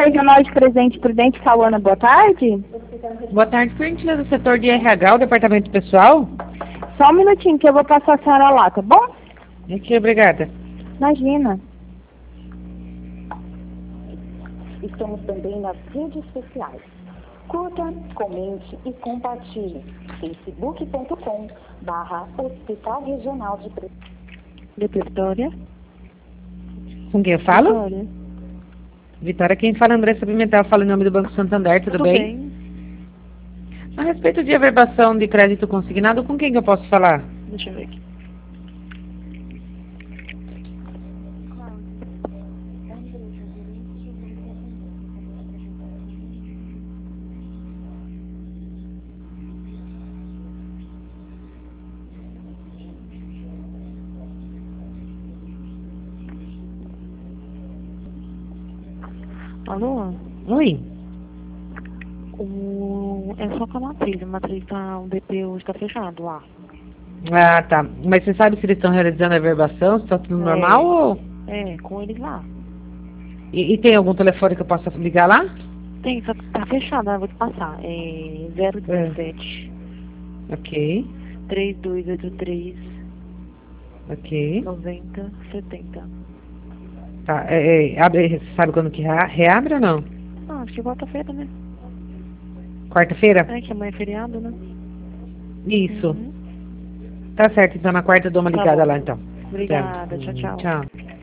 Regional de Presente Prudente falando, boa tarde. Boa tarde, por gentileza, do setor de RH, o departamento pessoal? Só um minutinho que eu vou passar a senhora lá, tá bom? Aqui, obrigada. Imagina. Estamos também nas redes sociais. Curta, comente e compartilhe. facebook.com/Hospital Regional de Presente. Vitória. Com quem eu falo? Vitória. Vitória, quem fala é Andressa Pimentel, fala em nome do Banco Santander, tudo bem? A respeito de averbação de crédito consignado, com quem que eu posso falar? Deixa eu ver aqui. Alô? Oi. É só com a matriz tá, o BP hoje tá fechado lá. Ah, tá. Mas você sabe se eles estão realizando a averbação, se está tudo normal ou... É, com eles lá. E tem algum telefone que eu possa ligar lá? Tem, só que tá fechado, né? Vou te passar. É 017 Ok, 3283 ok. 9070. Tá, abre, sabe quando que reabre ou não? Ah, acho que quarta-feira, né? Quarta-feira? É, que amanhã é feriado, né? Isso. Uhum. Tá certo, então na quarta eu dou uma Tá ligada bom. lá então. Obrigada, Tá. tchau, tchau. Tchau.